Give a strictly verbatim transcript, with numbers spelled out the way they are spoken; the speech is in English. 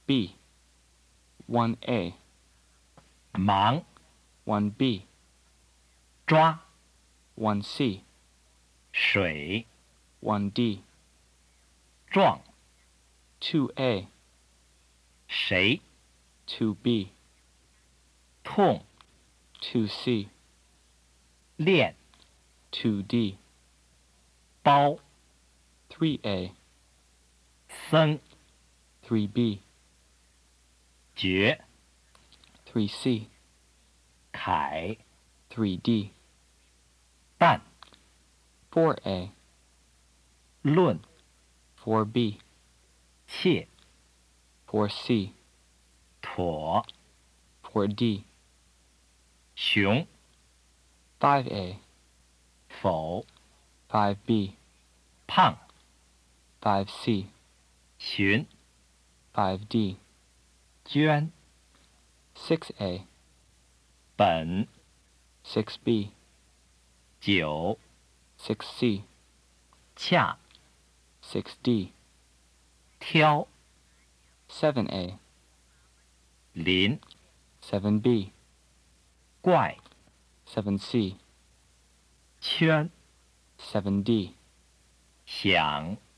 B. one A. 忙 one B. 抓 one C. 水 one D. 撞 two A. 谁 two B. 痛 two C. 练 two D. 包 three A. 僧 three B. 绝 three C. 凯 three D. 但 four A. 论 four B. 切 four C. 妥 four D. 熊 five A. 否 five B. 胖 five C. 寻 five D. 捐 six A. 本 six B. 九 six C. 恰 six D. 挑 seven A. 邻 seven B. 怪 seven C. 圈 seven D. 想